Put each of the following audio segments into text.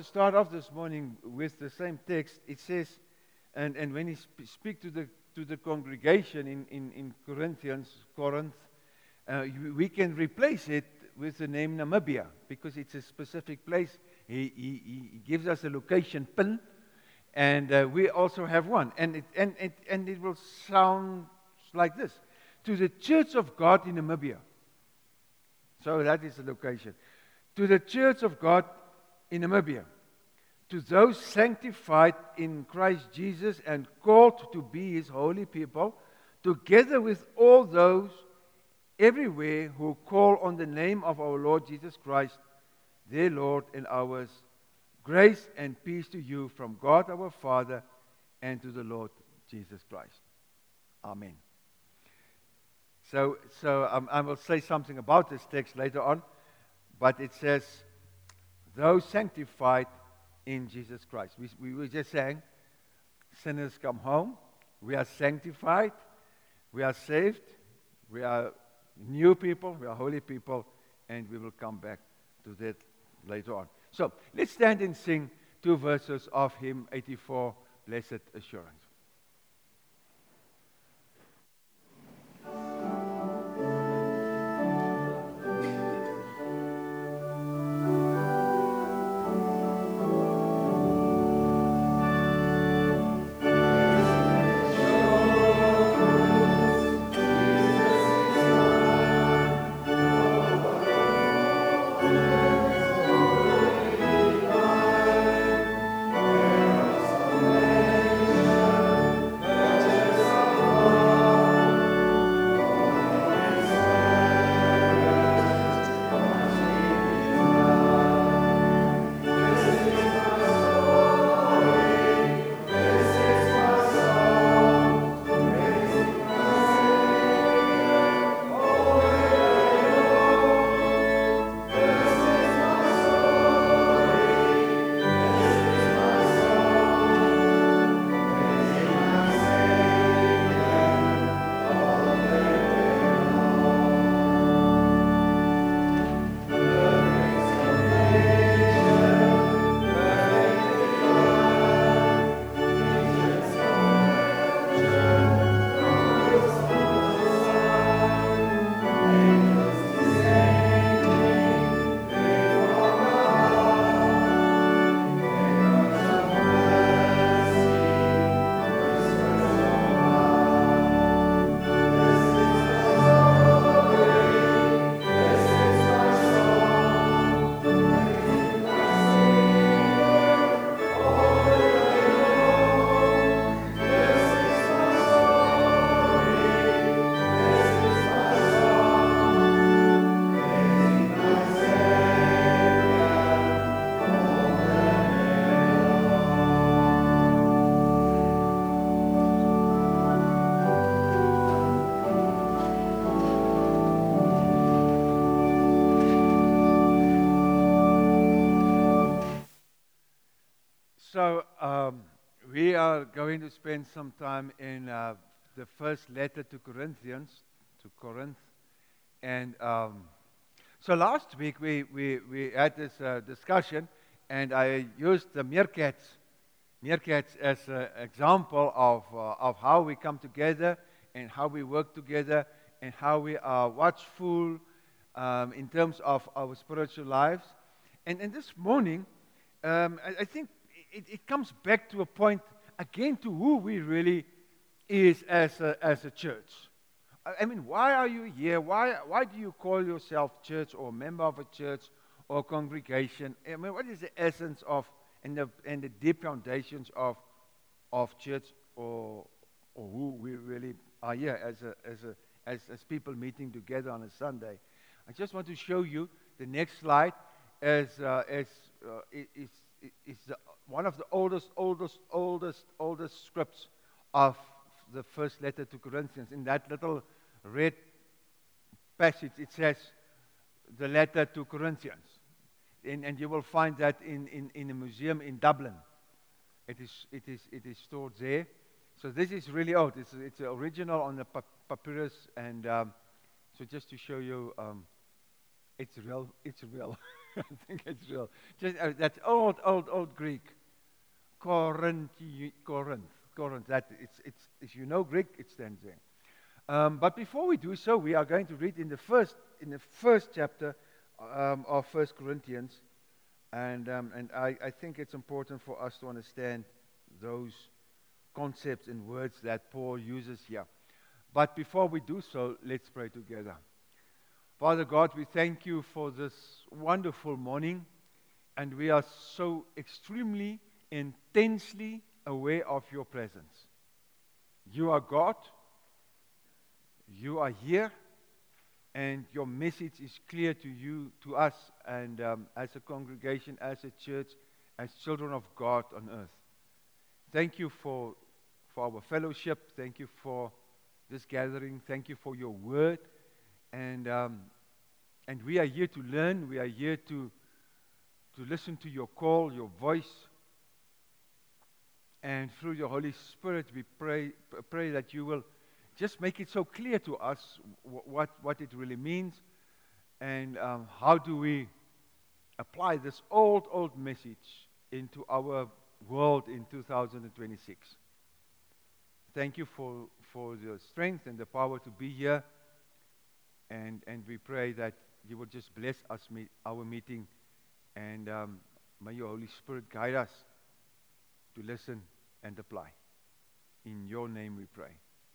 start off this morning with the same text. It says, and when he speak to the congregation in Corinth, we can replace it with the name Namibia because it's a specific place. He gives us a location pin, and we also have one, and it will sound like this: to the Church of God in Namibia. So that is the location. To the Church of God in Namibia, to those sanctified in Christ Jesus and called to be His holy people, together with all those everywhere who call on the name of our Lord Jesus Christ, their Lord and ours, grace and peace to you from God our Father and to the Lord Jesus Christ. Amen. So I will say something about this text later on, but it says, those sanctified in Jesus Christ. We were just saying, sinners come home, we are sanctified, we are saved, we are new people, we are holy people, and we will come back to that later on. So, let's stand and sing 2 verses of hymn 84, Blessed Assurance. So, we are going to spend some time in the first letter to Corinthians, to Corinth. And so last week we had this discussion, and I used the meerkats as an example of how we come together and how we work together and how we are watchful in terms of our spiritual lives. And this morning, I think it comes back to a point again to who we really is as a church. I mean, why are you here? Why do you call yourself church or member of a church or congregation? I mean, what is the essence of and the deep foundations of church or who we really are here as people meeting together on a Sunday? I just want to show you the next slide is one of the oldest scripts of the first letter to Corinthians. In that little red passage, it says the letter to Corinthians. And you will find that in a museum in Dublin. It is stored there. So this is really old. It's original on the papyrus, and so just to show you, it's real. It's real. I think it's real. Just that's old Greek. Corinth. Corinth. That it's. If you know Greek, it stands there. But before we do so, we are going to read in the first chapter of First Corinthians, and I think it's important for us to understand those concepts and words that Paul uses here. But before we do so, let's pray together. Father God, we thank you for this wonderful morning, and we are so extremely, intensely aware of your presence. You are God, you are here, and your message is clear to you, to us, and as a congregation, as a church, as children of God on earth. Thank you for our fellowship. Thank you for this gathering. Thank you for your word. And we are here to learn. We are here to listen to your call, your voice. And through your Holy Spirit, we pray that you will just make it so clear to us what it really means, and how do we apply this old message into our world in 2026. Thank you for the strength and the power to be here, and we pray that you will just bless us, our meeting, and may your Holy Spirit guide us to listen and apply. In your name we pray.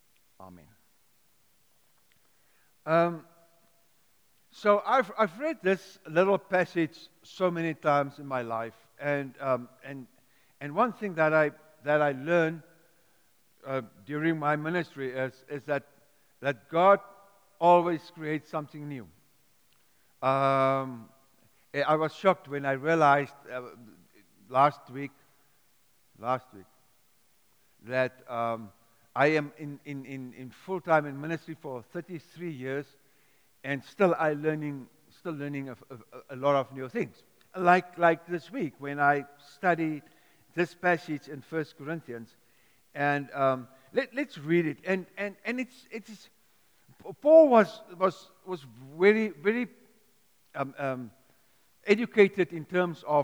Amen. So I've read this little passage so many times in my life, and one thing that I learned during my ministry is that God always creates something new. I was shocked when I realized last week that I am in full time in ministry for 33 years, and still learning a lot of new things. Like this week when I studied this passage in 1 Corinthians, and let's read it. And it's Paul was very educated in terms of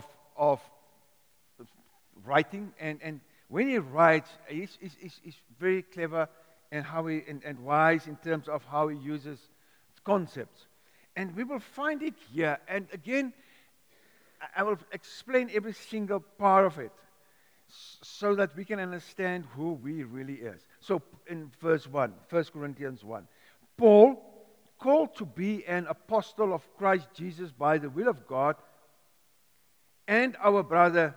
writing, and when he writes, he's very clever and and wise in terms of how he uses concepts. And we will find it here. And again, I will explain every single part of it so that we can understand who we really is. So in verse 1, 1 Corinthians 1, Paul, called to be an apostle of Christ Jesus by the will of God, and our brother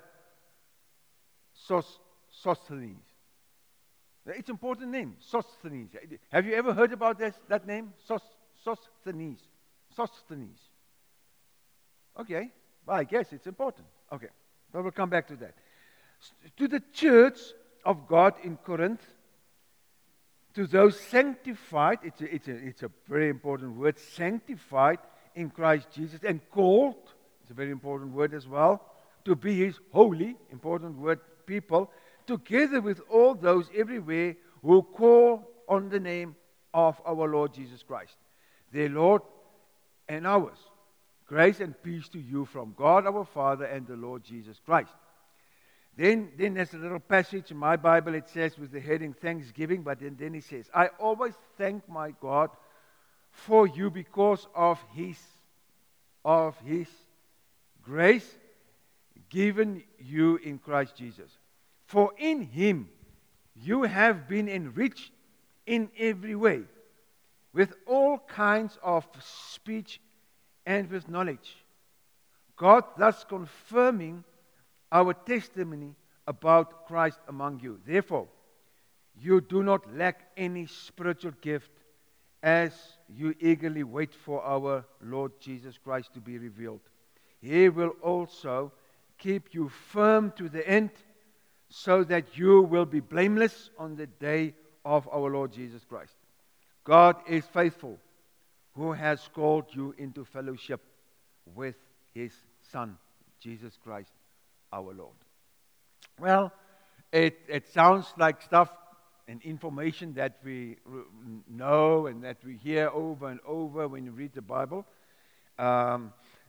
Sosthenes. It's an important name, Sosthenes. Have you ever heard about that name? Sosthenes. Sosthenes. Okay, well, I guess it's important. Okay, but we'll come back to that. To the church of God in Corinth, to those sanctified, it's a very important word, sanctified in Christ Jesus, and called, it's a very important word as well, to be His holy, important word, people, together with all those everywhere who call on the name of our Lord Jesus Christ, their Lord and ours. Grace and peace to you from God our Father and the Lord Jesus Christ. Then there's a little passage in my Bible, it says with the heading Thanksgiving, but then he says, I always thank my God for you because of His grace given you in Christ Jesus. For in Him you have been enriched in every way, with all kinds of speech and with knowledge. God thus confirming our testimony about Christ among you. Therefore, you do not lack any spiritual gift as you eagerly wait for our Lord Jesus Christ to be revealed. He will also keep you firm to the end, so that you will be blameless on the day of our Lord Jesus Christ. God is faithful, who has called you into fellowship with His Son, Jesus Christ, our Lord. Well, it sounds like stuff and information that we know and that we hear over and over when you read the Bible.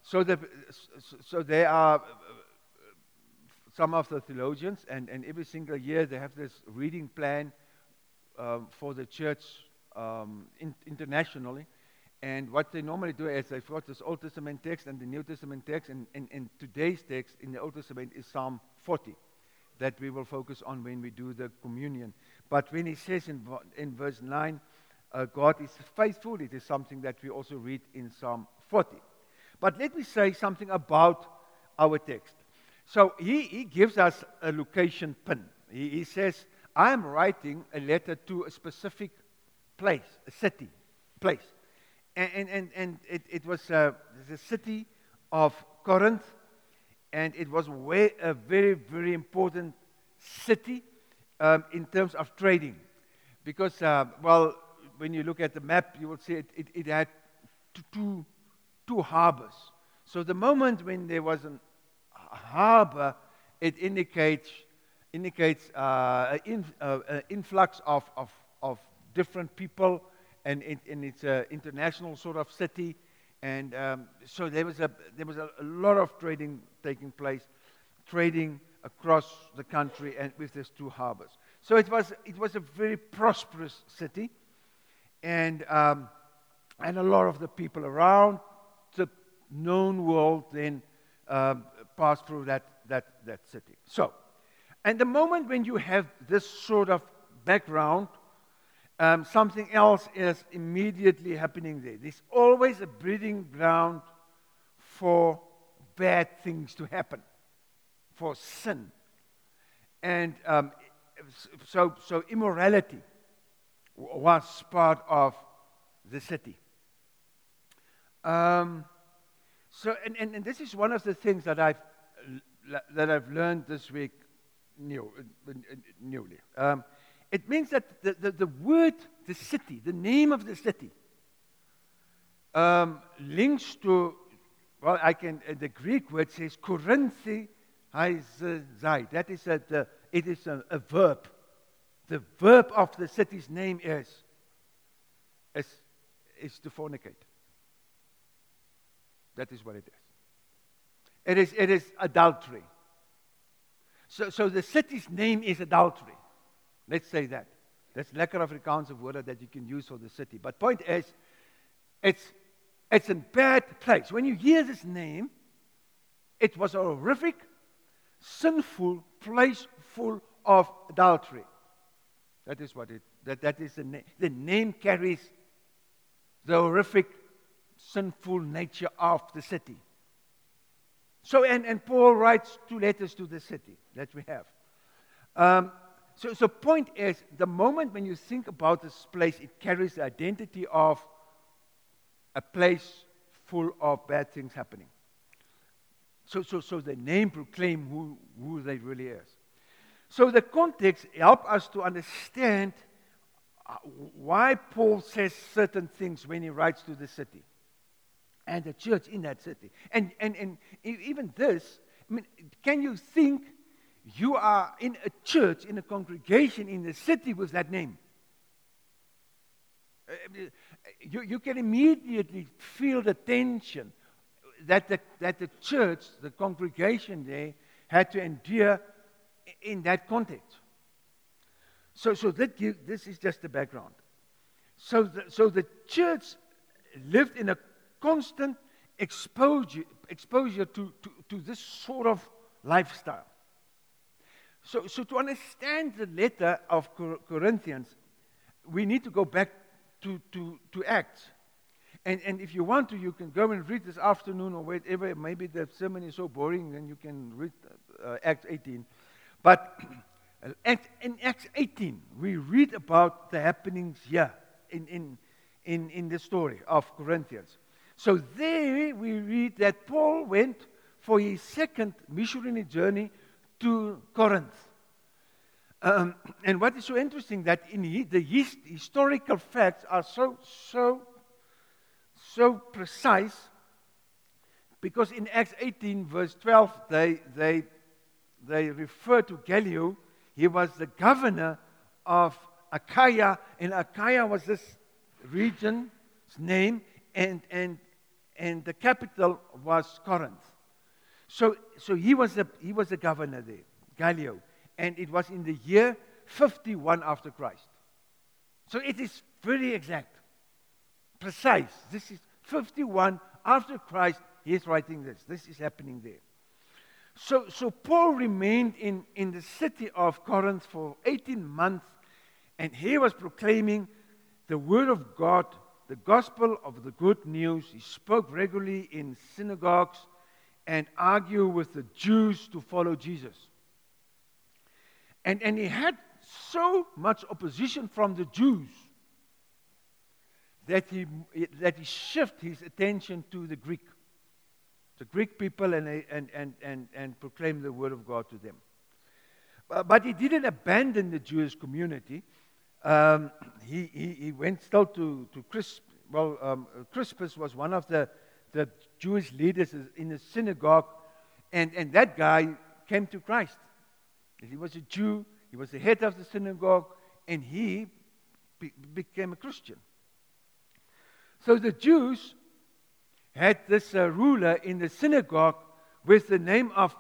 so, the, so there are some of the theologians, and every single year they have this reading plan for the church internationally. And what they normally do is they've got this Old Testament text and the New Testament text, and today's text in the Old Testament is Psalm 40 that we will focus on when we do the communion. But when he says in verse 9, God is faithful, it is something that we also read in Psalm 40. But let me say something about our text. So he gives us a location pin. He says, I am writing a letter to a specific place, a city, place. And it was the city of Corinth, and it was a very, very important city in terms of trading. Because, when you look at the map, you will see it had two harbors. So the moment when there was a harbor, it indicates an influx of different people, and it's an international sort of city, and so there was a lot of trading taking place, trading across the country and with these two harbors. So it was a very prosperous city, and a lot of the people around the known world then passed through that city. So, and the moment when you have this sort of background, something else is immediately happening there. There's always a breeding ground for bad things to happen, for sin. And so immorality was part of the city. So this is one of the things that I've learned this week newly. It means that the word, the city, the name of the city, links to, the Greek word says Korinthi Haizai. That is it is a verb. The verb of the city's name is to fornicate. That is what it is. It is adultery. So the city's name is adultery. Let's say that. That's lekker Afrikaanse woorde that you can use for the city. But point is, it's a bad place. When you hear this name, it was a horrific, sinful place full of adultery. That is what that is the name. The name carries the horrific, sinful nature of the city. So, and Paul writes 2 letters to the city that we have. So point is, the moment when you think about this place, it carries the identity of a place full of bad things happening. So the name proclaim who they really is. So the context helps us to understand why Paul says certain things when he writes to the city and the church in that city. And even this, I mean, can you think you are in a church, in a congregation, in the city with that name? You can immediately feel the tension that the church, the congregation there, had to endure in that context. So this is just the background. So the church lived in a constant exposure to this sort of lifestyle. So to understand the letter of Corinthians, we need to go back to Acts. And if you want to, you can go and read this afternoon or whatever. Maybe the sermon is so boring, then you can read Acts 18. But in Acts 18, we read about the happenings here in the story of Corinthians. So there we read that Paul went for his second missionary journey to Corinth. And what is so interesting that in the historical facts are so precise, because in Acts 18 verse 12 they refer to Gallio. He was the governor of Achaia, and Achaia was this region's name, and and the capital was Corinth. So he was a governor there, Gallio, and it was in the year 51 after Christ. So it is very exact, precise. This is 51 after Christ. He is writing this. This is happening there. So Paul remained in the city of Corinth for 18 months, and he was proclaiming the word of God, the gospel of the good news. He spoke regularly in synagogues and argued with the Jews to follow Jesus. And he had so much opposition from the Jews that he shifted his attention to the Greek people, and proclaimed the word of God to them. But he didn't abandon the Jewish community. He went still to Crispus. Crispus was one of the Jewish leaders in the synagogue, and that guy came to Christ. He was a Jew. He was the head of the synagogue, and he became a Christian. So the Jews had this ruler in the synagogue with the name of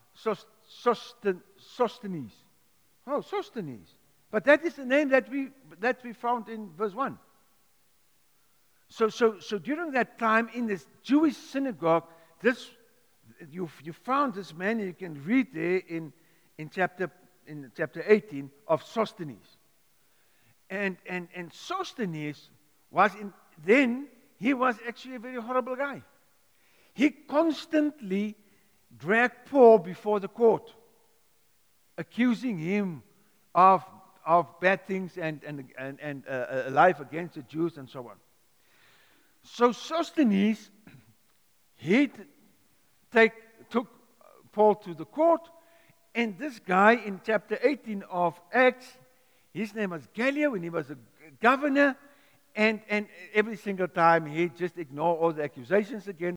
Sosthenes. Oh, Sosthenes. But that is the name that we found in verse 1. So during that time in this Jewish synagogue, you found this man, and you can read there in chapter 18 of Sosthenes. And Sosthenes was he was actually a very horrible guy. He constantly dragged Paul before the court, accusing him of bad things and a life against the Jews and so on. So Sosthenes, he took Paul to the court, and this guy in chapter 18 of Acts, his name was Gallio, and he was a governor. And every single time he just ignored all the accusations against